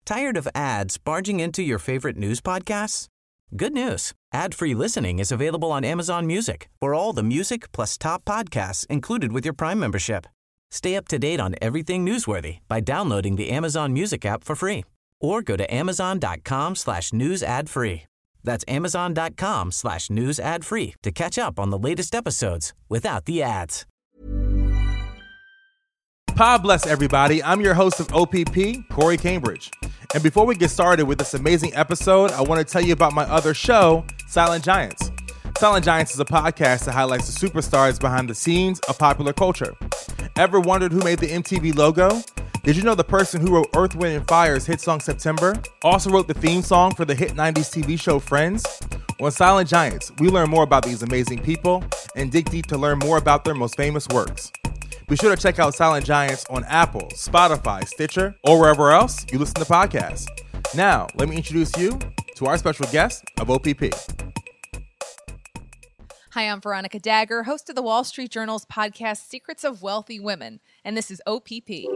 Tired of ads barging into your favorite news podcasts? Good news. Ad-free listening is available on Amazon Music for all the music plus top podcasts included with your Prime membership. Stay up to date on everything newsworthy by downloading the Amazon Music app for free or go to amazon.com/news ad free. That's amazon.com/news ad free to catch up on the latest episodes without the ads. God bless everybody. I'm your host of OPP, Corey Cambridge. And before we get started with this amazing episode, I want to tell you about my other show, Silent Giants. Silent Giants is a podcast that highlights the superstars behind the scenes of popular culture. Ever wondered who made the MTV logo? Did you know the person who wrote Earth, Wind & Fire's hit song September also wrote the theme song for the hit 90s TV show Friends? On Silent Giants, we learn more about these amazing people and dig deep to learn more about their most famous works. Be sure to check out Silent Giants on Apple, Spotify, Stitcher, or wherever else you listen to podcasts. Now, let me introduce you to our special guest of OPP. Hi, I'm Veronica Dagher, host of the Wall Street Journal's podcast, Secrets of Wealthy Women, and this is OPP.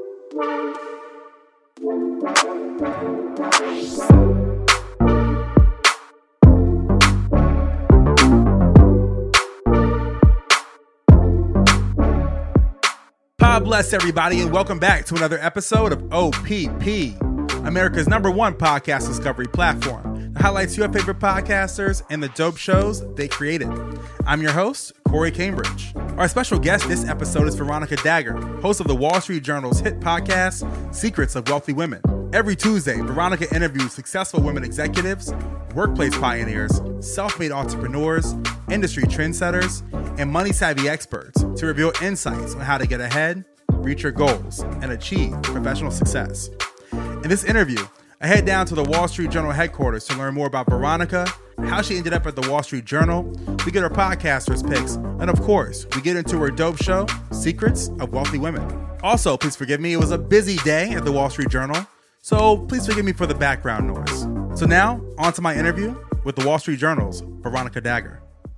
God bless everybody, and welcome back to another episode of OPP, America's #1 podcast discovery platform that highlights your favorite podcasters and the dope shows they created. I'm your host, Corey Cambridge. Our special guest this episode is Veronica Dagher, host of the Wall Street Journal's hit podcast, Secrets of Wealthy Women. Every Tuesday, Veronica interviews successful women executives, workplace pioneers, self-made entrepreneurs, industry trendsetters, and money-savvy experts to reveal insights on how to get ahead, reach your goals, and achieve professional success. In this interview, I head down to the Wall Street Journal headquarters to learn more about Veronica, how she ended up at the Wall Street Journal, we get her podcasters picks, and of course, we get into her dope show, Secrets of Wealthy Women. Also, please forgive me, it was a busy day at the Wall Street Journal, so please forgive me for the background noise. So now, on to my interview with the Wall Street Journal's Veronica Dagher.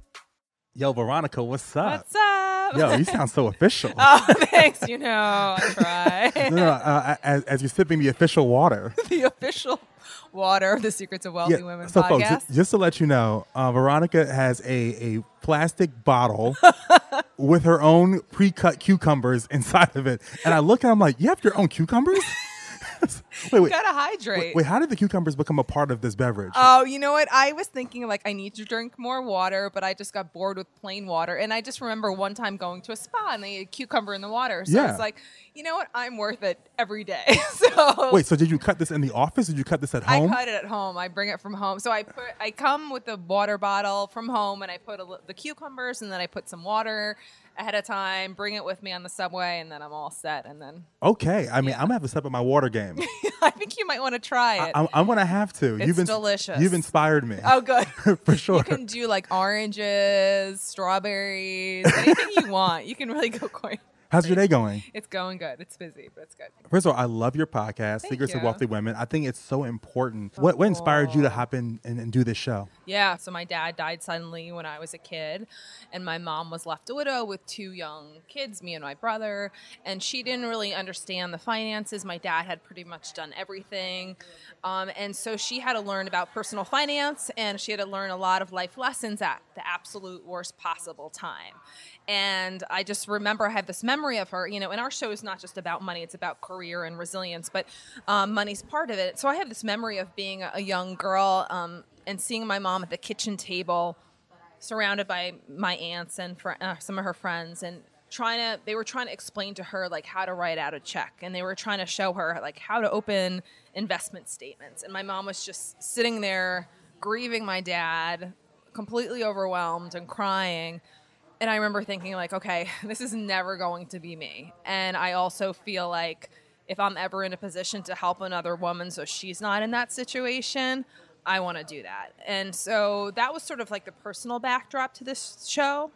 Yo, Veronica, what's up? What's up? Yo, you sound so official. Oh, thanks. You know, I try. As you're sipping the official water. The official water of the Secrets of Wealthy Women so podcast. Folks, just to let you know, Veronica has a plastic bottle with her own pre-cut cucumbers inside of it. And I look and I'm like, you have your own cucumbers? Wait. You gotta hydrate. Wait, how did the cucumbers become a part of this beverage? Oh, you know what? I was thinking like I need to drink more water, but I just got bored with plain water. And I just remember one time going to a spa and they had cucumber in the water. So I was like, you know what? I'm worth it every day. Wait, so did you cut this in the office? Did you cut this at home? I cut it at home. I bring it from home. So I come with the water bottle from home and I put the cucumbers and then I put some water ahead of time, bring it with me on the subway, and then I'm all set. And then okay, I mean, I'm gonna have to step up my water game. I think you might want to try it. I'm gonna have to. It's delicious. You've inspired me. Oh, good. For sure. You can do like oranges, strawberries, anything you want. You can really go quite. How's your day going? It's going good. It's busy, but it's good. First of all, I love your podcast, Secrets of Wealthy Women. I think it's so important. What inspired you to hop in and do this show? Yeah, so my dad died suddenly when I was a kid, and my mom was left a widow with 2 young kids, me and my brother, and she didn't really understand the finances. My dad had pretty much done everything, and so she had to learn about personal finance, and she had to learn a lot of life lessons at the absolute worst possible time. And I just remember I have this memory of her, you know, and our show is not just about money, it's about career and resilience, but money's part of it. So I have this memory of being a young girl and seeing my mom at the kitchen table surrounded by my aunts and some of her friends, and they were trying to explain to her like how to write out a check, and they were trying to show her like how to open investment statements. And my mom was just sitting there grieving my dad, completely overwhelmed and crying. And I remember thinking like, okay, this is never going to be me. And I also feel like if I'm ever in a position to help another woman so she's not in that situation, I want to do that. And so that was sort of like the personal backdrop to this show.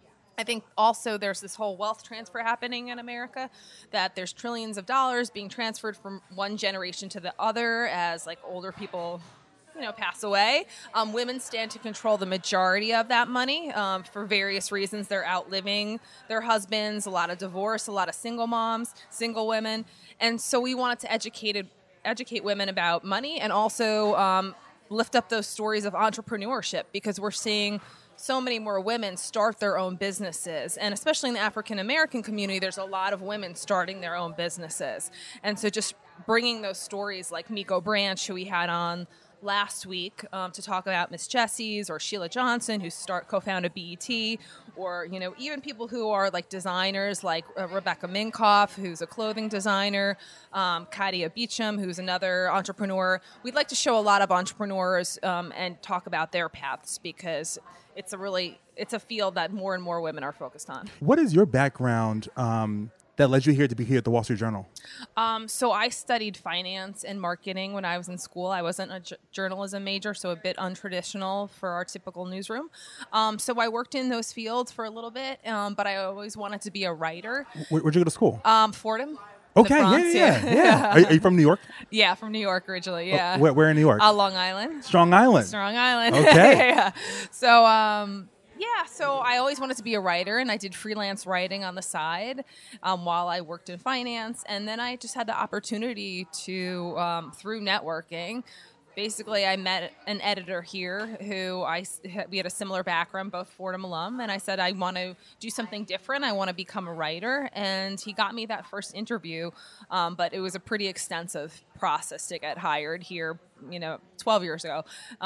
I think also there's this whole wealth transfer happening in America, that there's trillions of dollars being transferred from one generation to the other as like older people pass away. Women stand to control the majority of that money for various reasons. They're outliving their husbands, a lot of divorce, a lot of single moms, single women. And so we wanted to educate educate women about money and also lift up those stories of entrepreneurship, because we're seeing so many more women start their own businesses. And especially in the African American community, there's a lot of women starting their own businesses. And so just bringing those stories like Miko Branch, who we had on last week to talk about Miss Jessie's, or Sheila Johnson, who co-founded BET, or even people who are like designers like Rebecca Minkoff, who's a clothing designer, Kadia Beecham, who's another entrepreneur. We'd like to show a lot of entrepreneurs and talk about their paths, because it's a field that more and more women are focused on. What is your background that led you here to be here at the Wall Street Journal? So I studied finance and marketing when I was in school. I wasn't a journalism major, so a bit untraditional for our typical newsroom. So I worked in those fields for a little bit, but I always wanted to be a writer. Where'd you go to school? Fordham. Okay, yeah. Are you from New York? Yeah, from New York originally, yeah. Where in New York? Long Island. Strong Island. Strong Island. Okay. Yeah. So, so I always wanted to be a writer, and I did freelance writing on the side while I worked in finance. And then I just had the opportunity to, through networking, basically I met an editor here who we had a similar background, both Fordham alum, and I said, I want to do something different. I want to become a writer. And he got me that first interview, but it was a pretty extensive process to get hired here, 12 years ago.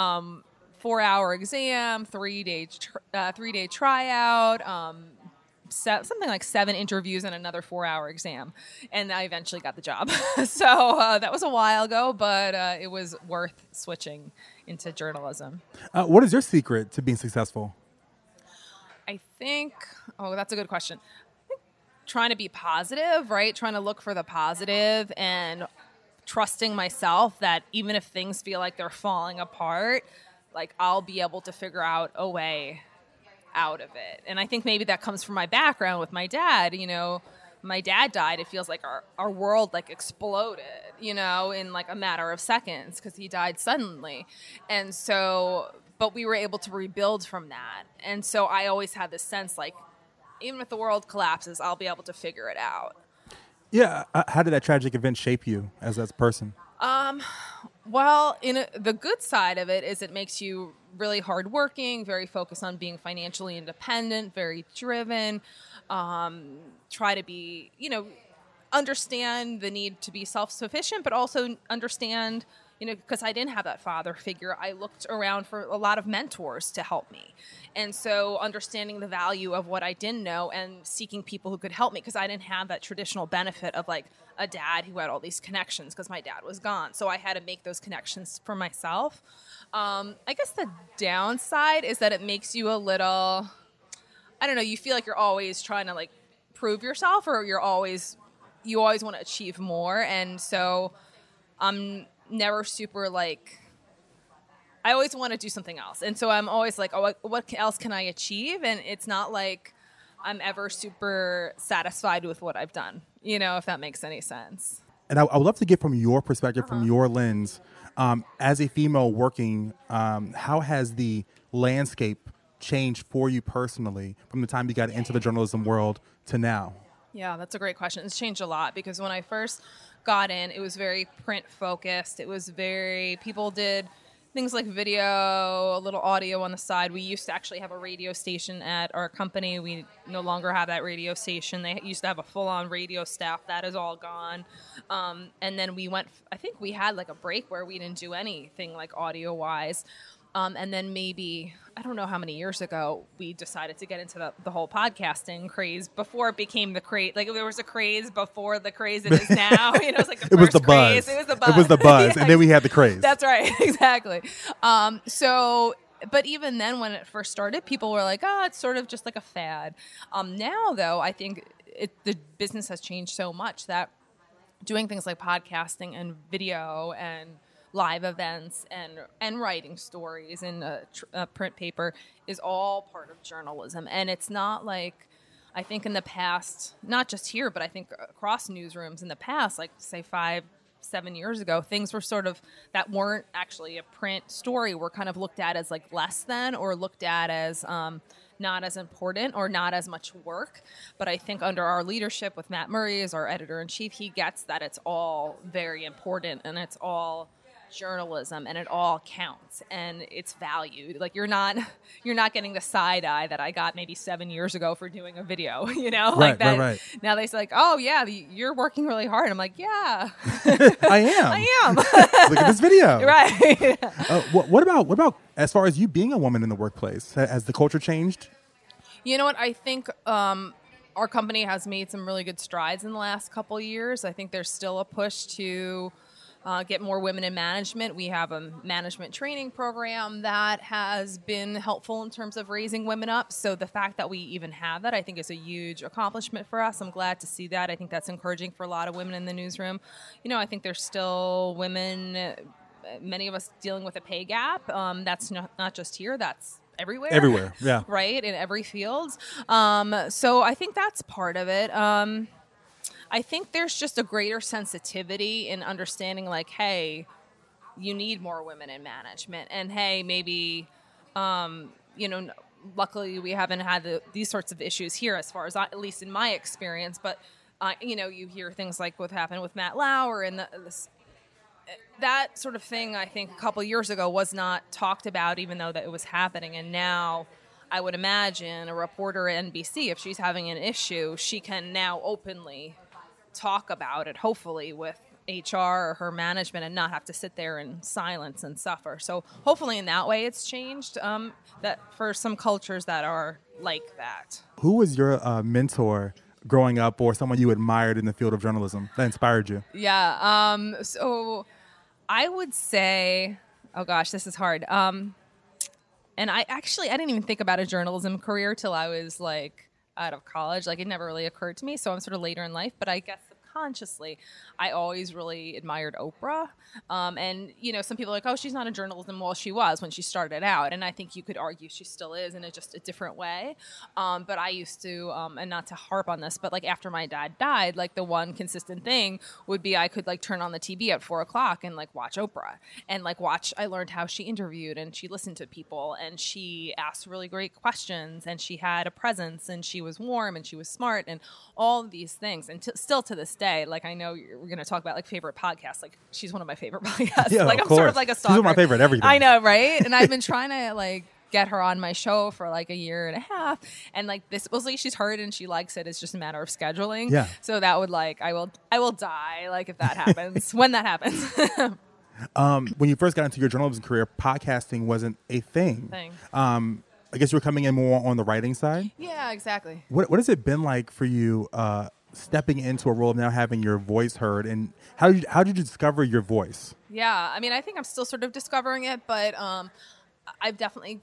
4-hour exam, 3-day tryout, something like 7 interviews and another 4-hour exam. And I eventually got the job. So that was a while ago, but it was worth switching into journalism. What is your secret to being successful? I think, that's a good question. I think trying to be positive, right? Trying to look for the positive and trusting myself that even if things feel like they're falling apart, like I'll be able to figure out a way out of it. And I think maybe that comes from my background with my dad. My dad died. It feels like our world like exploded, in like a matter of seconds, because he died suddenly. And so, but we were able to rebuild from that. And so I always had this sense like, even if the world collapses, I'll be able to figure it out. Yeah. How did that tragic event shape you as a person? Well, the good side of it is it makes you really hardworking, very focused on being financially independent, very driven, try to be, understand the need to be self-sufficient, but also understand, because I didn't have that father figure, I looked around for a lot of mentors to help me. And so understanding the value of what I didn't know and seeking people who could help me, because I didn't have that traditional benefit of like a dad who had all these connections because my dad was gone. So I had to make those connections for myself. I guess the downside is that it makes you a little, I don't know, you feel like you're always trying to like prove yourself, or you always want to achieve more. And so I'm never super like, I always want to do something else. And so I'm always like, oh, what else can I achieve? And it's not like I'm ever super satisfied with what I've done, if that makes any sense. And I would love to get from your perspective, from your lens, as a female working, how has the landscape changed for you personally from the time you got into the journalism world to now? Yeah, that's a great question. It's changed a lot, because when I first got in, it was very print focused. It was people did things like video, a little audio on the side. We used to actually have a radio station at our company. We no longer have that radio station. They used to have a full-on radio staff. That is all gone. And then I think we had like a break where we didn't do anything like audio-wise. And then maybe, I don't know how many years ago, we decided to get into the whole podcasting craze before it became the craze. Like there was a craze before the craze it is now. It was like the first craze. It was the buzz. It was the buzz, Yeah, and then we had the craze. That's right, exactly. But even then, when it first started, people were like, oh, it's sort of just like a fad. Now, though, I think the business has changed so much that doing things like podcasting and video and live events and writing stories in a print paper is all part of journalism. And it's not like, I think in the past, not just here, but I think across newsrooms in the past, like say 5-7 years ago, things were sort of, that weren't actually a print story, were kind of looked at as like less than, or looked at as not as important or not as much work. But I think under our leadership with Matt Murray as our editor-in-chief, he gets that it's all very important and it's all journalism and it all counts and it's valued. Like you're not getting the side eye that I got maybe 7 years ago for doing a video, like that. Right. Now they say like, oh yeah, you're working really hard. I'm like, yeah, I am. Look at this video. Right. What about as far as you being a woman in the workplace? Has the culture changed? You know what? I think our company has made some really good strides in the last couple of years. I think there's still a push to get more women in management. We have a management training program that has been helpful in terms of raising women up. So the fact that we even have that, I think, is a huge accomplishment for us. I'm glad to see that. I think that's encouraging for a lot of women in the newsroom. I think there's still women, many of us dealing with a pay gap. That's not just here. That's everywhere. Yeah. Right? In every field. So I think that's part of it. I think there's just a greater sensitivity in understanding like, hey, you need more women in management. And hey, maybe, luckily we haven't had these sorts of issues here as far as at least in my experience. But, you hear things like what happened with Matt Lauer and that sort of thing, I think a couple of years ago was not talked about, even though that it was happening. And now I would imagine a reporter at NBC, if she's having an issue, she can now openly talk about it, hopefully with HR or her management, and not have to sit there in silence and suffer. So hopefully in that way it's changed, that for some cultures that are like that. Who was your mentor growing up, or someone you admired in the field of journalism that inspired you? Yeah, so I would say, oh gosh, this is hard. And I didn't even think about a journalism career till I was like out of college. Like it never really occurred to me. So I'm sort of later in life, but I guess subconsciously, I always really admired Oprah. And, some people are like, oh, she's not in journalism. Well, she was when she started out. And I think you could argue she still is in just a different way. But I used to, and not to harp on this, but like after my dad died, like the one consistent thing would be I could like turn on the TV at 4:00 and like watch Oprah and like I learned how she interviewed and she listened to people and she asked really great questions and she had a presence and she was warm and she was smart and all of these things. And still to this day, like I know we're going to talk about like favorite podcasts. Like she's one of my favorite podcasts. Yeah, like I'm sort of like a stalker. She's one of my favorite everything. I know, right? And I've been trying to like get her on my show for like a year and a half. And like this supposedly she's heard and she likes it. It's just a matter of scheduling. Yeah. So that would like I will die like if that happens. When that happens. When you first got into your journalism career, podcasting wasn't a thing. I guess you were coming in more on the writing side. Yeah, exactly. What has it been like for you stepping into a role of now having your voice heard, and how did you discover your voice? Yeah, I mean, I think I'm still sort of discovering it, but I've definitely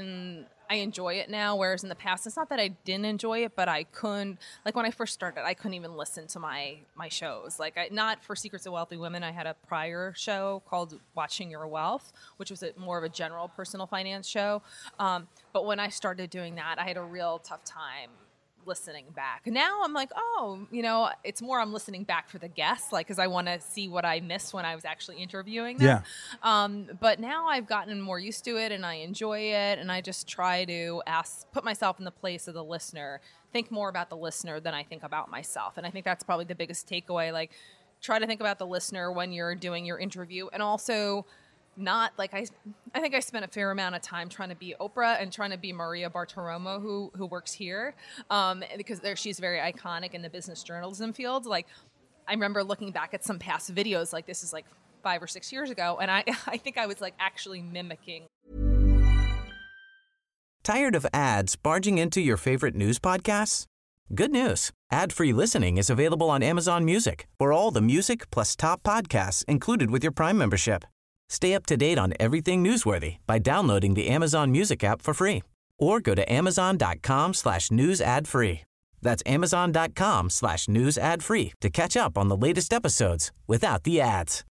I enjoy it now, whereas in the past, it's not that I didn't enjoy it, but I couldn't, like when I first started, I couldn't even listen to my shows. Like not for Secrets of Wealthy Women, I had a prior show called Watching Your Wealth, which was more of a general personal finance show. But when I started doing that, I had a real tough time listening back. Now I'm like, it's more I'm listening back for the guests, like because I want to see what I missed when I was actually interviewing them. Yeah. But now I've gotten more used to it and I enjoy it, and I just try to put myself in the place of the listener, think more about the listener than I think about myself. And I think that's probably the biggest takeaway. Like, try to think about the listener when you're doing your interview, and also not like I think I spent a fair amount of time trying to be Oprah and trying to be Maria Bartiromo, who works here, because she's very iconic in the business journalism field. Like I remember looking back at some past videos, like this is like 5 or 6 years ago, and I think I was like actually mimicking. Tired of ads barging into your favorite news podcasts? Good news. Ad-free listening is available on Amazon Music for all the music plus top podcasts included with your Prime membership. Stay up to date on everything newsworthy by downloading the Amazon Music app for free or go to amazon.com/news ad free. That's amazon.com/news ad free to catch up on the latest episodes without the ads.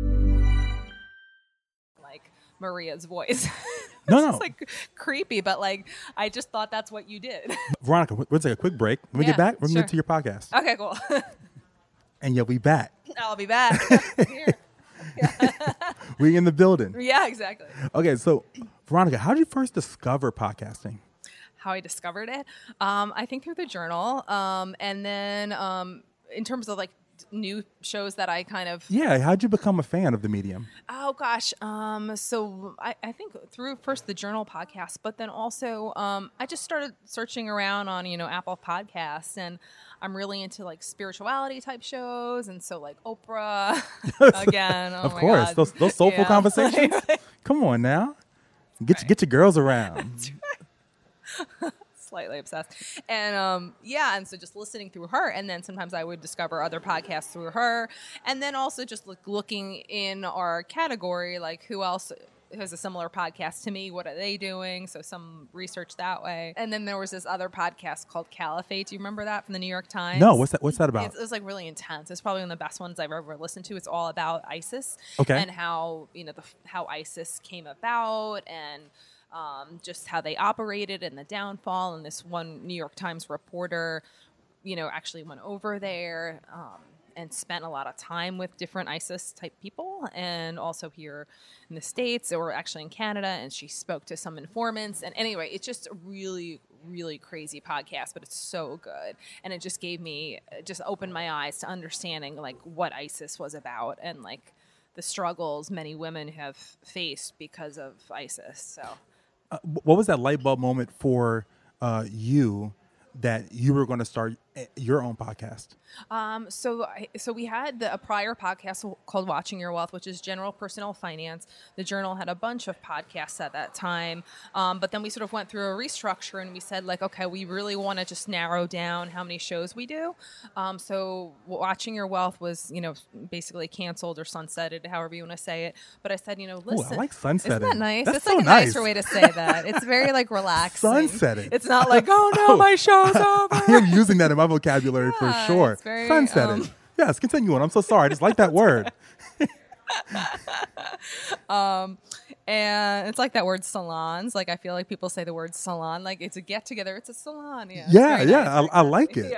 Like Maria's voice. No. It's like creepy, but like I just thought that's what you did. Veronica, we'll take a quick break. When we get back, we're going to get to your podcast. Okay, cool. And you'll be back. I'll be back. Here. We're in the building. Yeah, exactly. Okay, so Veronica, how did you first discover podcasting? how I discovered it. I think through the journal. And then in terms of like new shows that I kind of... Yeah, how'd you become a fan of the medium? Oh, gosh. So I think through first the journal podcast, but then also I just started searching around on, Apple Podcasts, and I'm really into like spirituality type shows. And so like Oprah again. Oh, of my course. God. Those soulful conversations. Come on now. Get your girls around. Slightly obsessed. And and so just listening through her, and then sometimes I would discover other podcasts through her, and then also just looking in our category, like who else has a similar podcast to me, what are they doing, so some research that way. And then there was this other podcast called Caliphate. Do you remember that from the New York Times? No, what's that about? It was like really intense. It's probably one of the best ones I've ever listened to. It's all about ISIS, and how how ISIS came about, and just how they operated and the downfall. And this one New York Times reporter, actually went over there and spent a lot of time with different ISIS type people, and also here in the States, or actually in Canada. And she spoke to some informants. And anyway, it's just a really, really crazy podcast, but it's so good. And it just opened my eyes to understanding like what ISIS was about, and like the struggles many women have faced because of ISIS. So. What was that light bulb moment for you that you were going to start your own podcast? So we had a prior podcast called Watching Your Wealth, which is general personal finance. The Journal had a bunch of podcasts at that time, but then we sort of went through a restructure, and we said like, okay, we really want to just narrow down how many shows we do. So Watching Your Wealth was, basically canceled or sunsetted, however you want to say it. But I said, listen, ooh, I like sunsetting. Isn't that nice? That's it's so like a nice. nicer way to say that. It's very like relaxing. Sunsetting. It's not like, oh no, my show's over. I am using that in my vocabulary for sure. It's very, sunsetting. Yes, continue on. I'm so sorry. I just like that word. And it's like that word salons. Like I feel like people say the word salon, like it's a get together. It's a salon. Yeah. I like it. Yeah.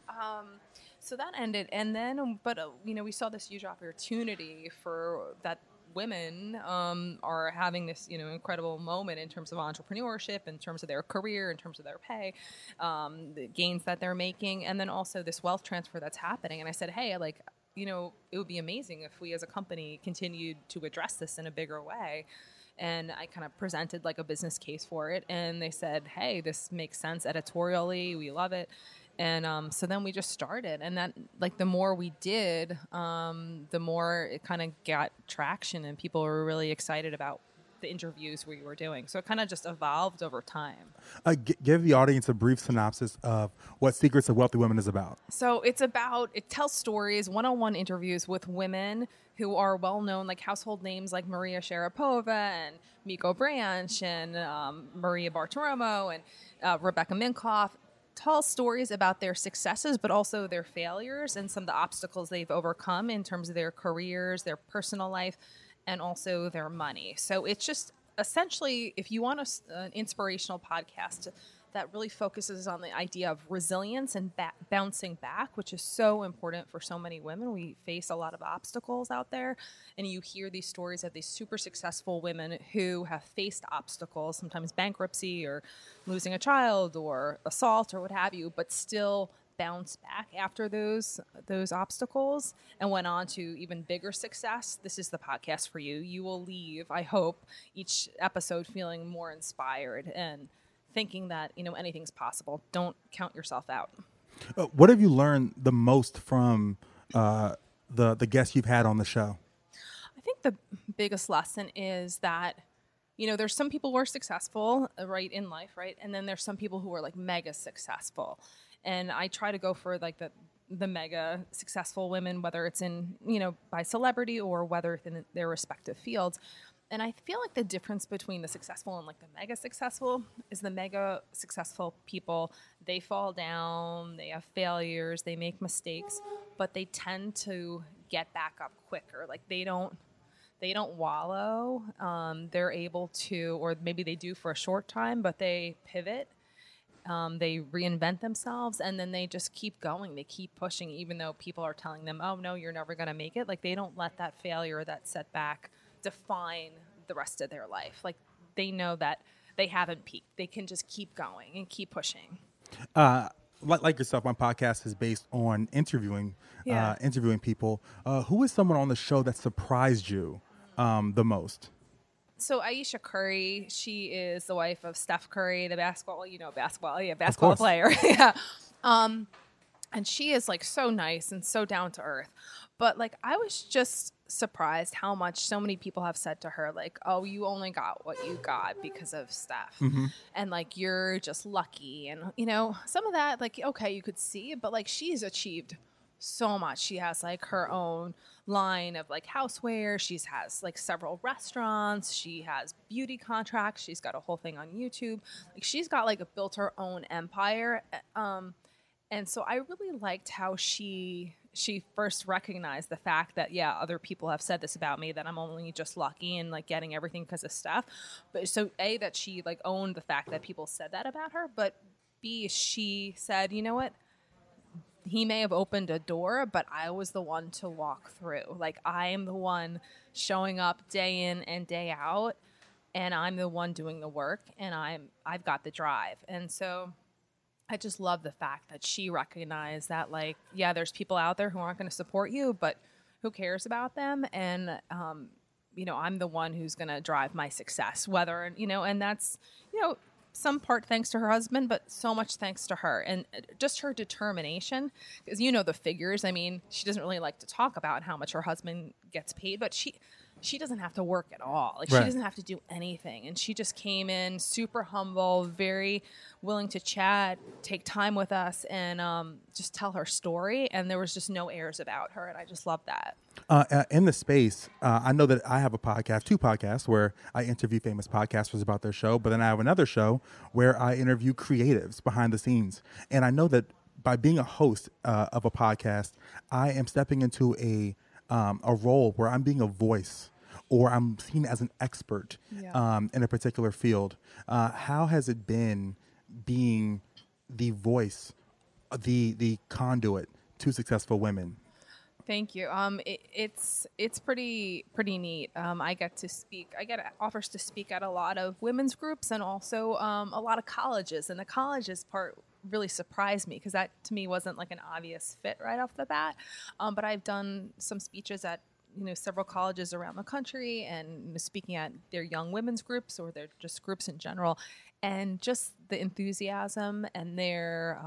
So that ended, and then, but we saw this huge opportunity for that. Women are having this, incredible moment in terms of entrepreneurship, in terms of their career, in terms of their pay, the gains that they're making, and then also this wealth transfer that's happening. And I said, hey, like, it would be amazing if we as a company continued to address this in a bigger way. And I kind of presented like a business case for it, and they said, hey, this makes sense editorially. We love it. And so then we just started, and that like the more we did, the more it kind of got traction, and people were really excited about the interviews we were doing. So it kind of just evolved over time. Give the audience a brief synopsis of what Secrets of Wealthy Women is about. So it tells stories, one-on-one interviews with women who are well-known, like household names like Maria Sharapova and Miko Branch and Maria Bartiromo and Rebecca Minkoff. Tell stories about their successes, but also their failures and some of the obstacles they've overcome in terms of their careers, their personal life, and also their money. So it's just essentially, if you want an inspirational podcast that really focuses on the idea of resilience and bouncing back, which is so important for so many women. We face a lot of obstacles out there, and you hear these stories of these super successful women who have faced obstacles, sometimes bankruptcy or losing a child or assault or what have you, but still bounce back after those obstacles and went on to even bigger success. This is the podcast for you. You will leave, I hope, each episode feeling more inspired and thinking that, anything's possible. Don't count yourself out. What have you learned the most from the guests you've had on the show? I think the biggest lesson is that, there's some people who are successful, right, in life, right? And then there's some people who are like mega successful. And I try to go for like the mega successful women, whether it's in, by celebrity or whether it's in their respective fields. And I feel like the difference between the successful and like the mega successful is the mega successful people, they fall down, they have failures, they make mistakes, but they tend to get back up quicker. Like they don't wallow. They're able to, or maybe they do for a short time, but they pivot. They reinvent themselves, and then they just keep going. They keep pushing, even though people are telling them, oh, no, you're never going to make it. Like they don't let that failure, that setback define the rest of their life. Like they know that they haven't peaked. They can just keep going and keep pushing. Like yourself, my podcast is based on interviewing people. Who is someone on the show that surprised you the most? So Ayesha Curry, she is the wife of Steph Curry, the basketball player. Yeah. And she is like so nice and so down to earth. But like, I was just surprised how much so many people have said to her, like, oh, you only got what you got because of Steph. And like, you're just lucky. And, you know, some of that, like, okay, you could see, but like, she's achieved so much. She has like her own line of like houseware. She has like several restaurants. She has beauty contracts. She's got a whole thing on YouTube. Like, she's got like built her own empire. And so I really liked how she first recognized the fact that, yeah, other people have said this about me, that I'm only just lucky and like getting everything because of Steph. But so A, that she like owned the fact that people said that about her, but B, she said, you know what? He may have opened a door, but I was the one to walk through. Like, I am the one showing up day in and day out, and I'm the one doing the work, and I've got the drive. And so I just love the fact that she recognized that, like, yeah, there's people out there who aren't going to support you, but who cares about them? And, you know, I'm the one who's going to drive my success, whether, you know, and that's, you know, some part thanks to her husband, but so much thanks to her and just her determination. Because, you know, the figures, I mean, she doesn't really like to talk about how much her husband gets paid, but she doesn't have to work at all. Like, right. She doesn't have to do anything. And she just came in super humble, very willing to chat, take time with us, and just tell her story. And there was just no airs about her. And I just love that. In the space, I know that I have a podcast, 2 podcasts, where I interview famous podcasters about their show. But then I have another show where I interview creatives behind the scenes. And I know that by being a host of a podcast, I am stepping into a role where I'm being a voice, or I'm seen as an expert in a particular field. How has it been being the voice, the conduit to successful women? Thank you. It's pretty neat. I get to speak. I get offers to speak at a lot of women's groups and also a lot of colleges. And the colleges part really surprised me because that to me wasn't like an obvious fit right off the bat. But I've done some speeches at, you know, several colleges around the country and, you know, speaking at their young women's groups or their just groups in general, and just the enthusiasm and their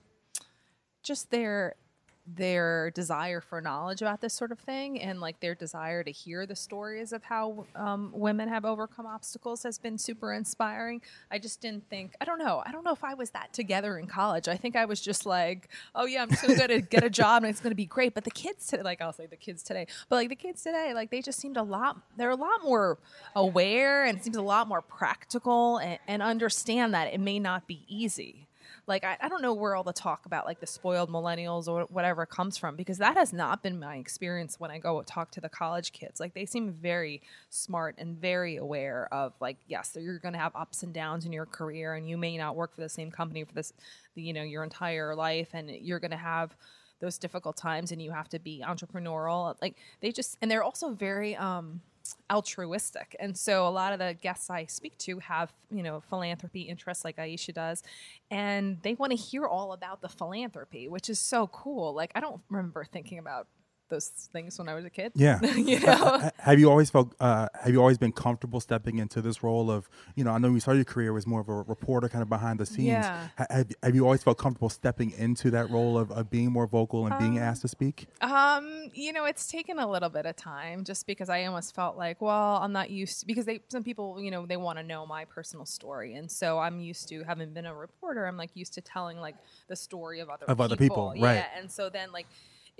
their desire for knowledge about this sort of thing, and like their desire to hear the stories of how women have overcome obstacles has been super inspiring. I just didn't think, I don't know if I was that together in college. I think I was just like, oh yeah, I'm just going to get a job and it's going to be great. But the kids today, like I'll say the kids today, but like the kids today, like they just seemed they're a lot more aware, and it seems a lot more practical, and understand that it may not be easy. Like, I don't know where all the talk about like the spoiled millennials or whatever comes from, because that has not been my experience when I go talk to the college kids. Like, they seem very smart and very aware of like, yes, you're going to have ups and downs in your career, and you may not work for the same company for your entire life, and you're going to have those difficult times, and you have to be entrepreneurial. Like, and they're also very altruistic. And so a lot of the guests I speak to have, you know, philanthropy interests like Ayesha does, and they want to hear all about the philanthropy, which is so cool. Like, I don't remember thinking about those things when I was a kid. Yeah. You know? Have you always been comfortable stepping into this role of, you know, I know you started your career as more of a reporter kind of behind the scenes. Yeah. Have you always felt comfortable stepping into that role of being more vocal and being asked to speak? You know, it's taken a little bit of time, just because I almost felt like, well, I'm not used to, because some people, you know, they want to know my personal story. And so I'm used to, having been a reporter, I'm like used to telling like the story of other people. Right. Yeah. And so then like,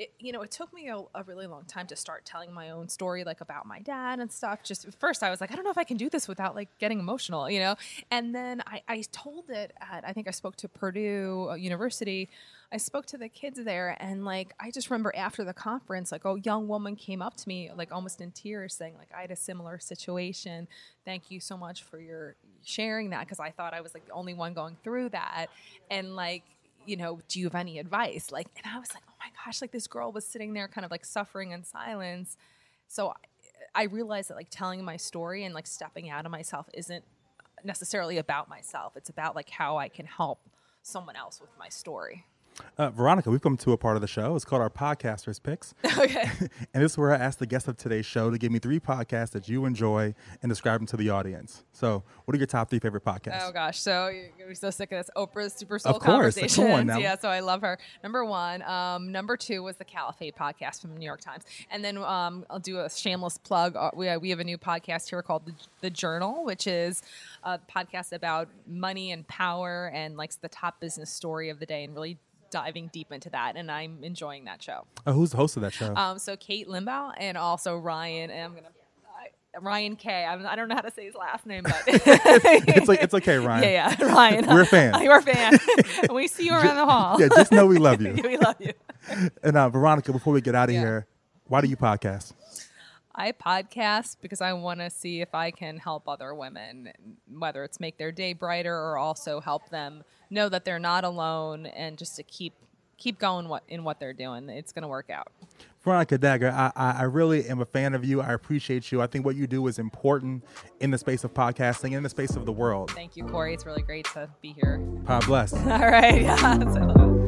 it took me a really long time to start telling my own story, like about my dad and stuff. Just at first I was like, I don't know if I can do this without like getting emotional, you know? And then I told it I think I spoke to Purdue University. I spoke to the kids there, and like, I just remember after the conference, like a young woman came up to me, like almost in tears, saying like, I had a similar situation. Thank you so much for your sharing that. 'Cause I thought I was like the only one going through that. And like, you know, do you have any advice? Like, and I was like, oh my gosh, like this girl was sitting there kind of like suffering in silence. So I realized that like telling my story and like stepping out of myself isn't necessarily about myself. It's about like how I can help someone else with my story. Veronica, we've come to a part of the show. It's called our Podcasters Picks. Okay. And this is where I ask the guest of today's show to give me 3 podcasts that you enjoy and describe them to the audience. So what are your top 3 favorite podcasts? Oh, gosh. So you're so sick of this. Oprah's Super Soul Of course. Conversations. Come on now. Yeah, so I love her. Number 1. Number 2 was the Caliphate podcast from the New York Times. And then I'll do a shameless plug. We have a new podcast here called The Journal, which is a podcast about money and power and like the top business story of the day and really diving deep into that, and I'm enjoying that show. Who's the host of that show? So Kate Limbaugh and also Ryan, and Ryan K. I don't know how to say his last name, but it's okay, Ryan. Yeah, Ryan. We're a fan. We're a fan. We see you around the hall. Yeah, just know we love you. We love you. And Veronica, before we get out of here, why do you podcast? I podcast because I want to see if I can help other women, whether it's make their day brighter or also help them know that they're not alone and just to keep going in what they're doing. It's going to work out. Veronica Dagher, I really am a fan of you. I appreciate you. I think what you do is important in the space of podcasting, in the space of the world. Thank you, Corey. It's really great to be here. God bless. All right. Yes, I love it.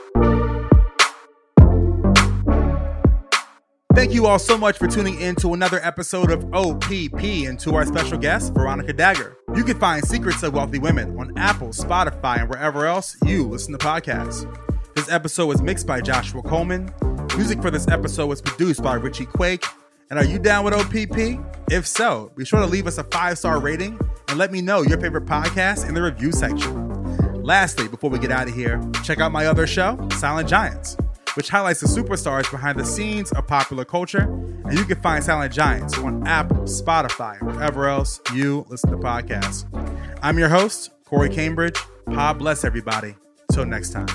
Thank you all so much for tuning in to another episode of OPP and to our special guest, Veronica Dagher. You can find Secrets of Wealthy Women on Apple, Spotify, and wherever else you listen to podcasts. This episode was mixed by Joshua Coleman. Music for this episode was produced by Richie Quake. And are you down with OPP? If so, be sure to leave us a 5-star rating and let me know your favorite podcast in the review section. Lastly, before we get out of here, check out my other show, Silent Giants, which highlights the superstars behind the scenes of popular culture. And you can find Silent Giants on Apple, Spotify, and wherever else you listen to podcasts. I'm your host, Corey Cambridge. God bless everybody. Till next time.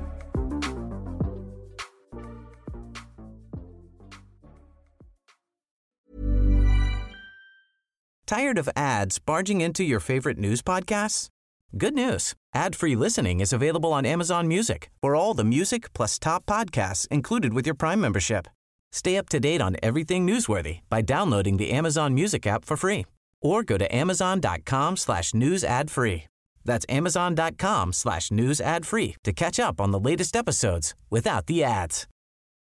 Tired of ads barging into your favorite news podcasts? Good news. Ad-free listening is available on Amazon Music for all the music plus top podcasts included with your Prime membership. Stay up to date on everything newsworthy by downloading the Amazon Music app for free or go to amazon.com/news ad free. That's amazon.com/news ad free to catch up on the latest episodes without the ads.